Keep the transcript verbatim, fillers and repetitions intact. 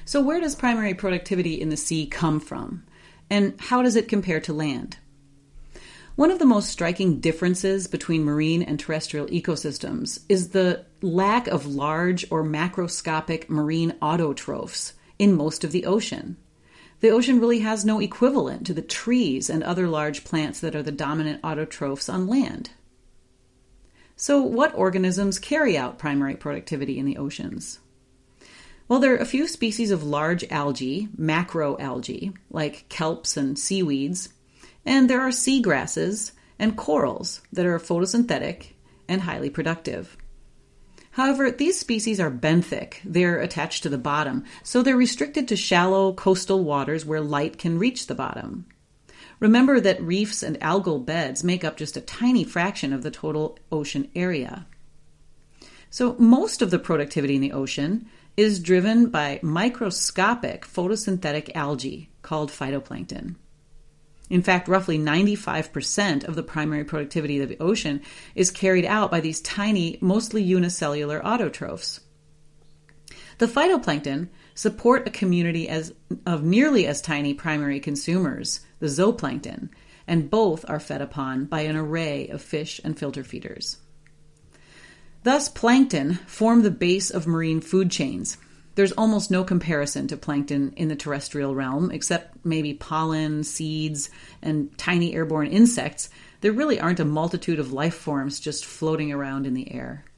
So where does primary productivity in the sea come from? And how does it compare to land? One of the most striking differences between marine and terrestrial ecosystems is the lack of large or macroscopic marine autotrophs in most of the ocean. The ocean really has no equivalent to the trees and other large plants that are the dominant autotrophs on land. So what organisms carry out primary productivity in the oceans? Well, there are a few species of large algae, macroalgae, like kelps and seaweeds, and there are seagrasses and corals that are photosynthetic and highly productive. However, these species are benthic. They're attached to the bottom, so they're restricted to shallow coastal waters where light can reach the bottom. Remember that reefs and algal beds make up just a tiny fraction of the total ocean area. So most of the productivity in the ocean is driven by microscopic photosynthetic algae called phytoplankton. In fact, roughly ninety-five percent of the primary productivity of the ocean is carried out by these tiny, mostly unicellular autotrophs. The phytoplankton support a community as, of nearly as tiny primary consumers, the zooplankton, and both are fed upon by an array of fish and filter feeders. Thus, plankton form the base of marine food chains. There's almost no comparison to plankton in the terrestrial realm, except maybe pollen, seeds, and tiny airborne insects. There really aren't a multitude of life forms just floating around in the air.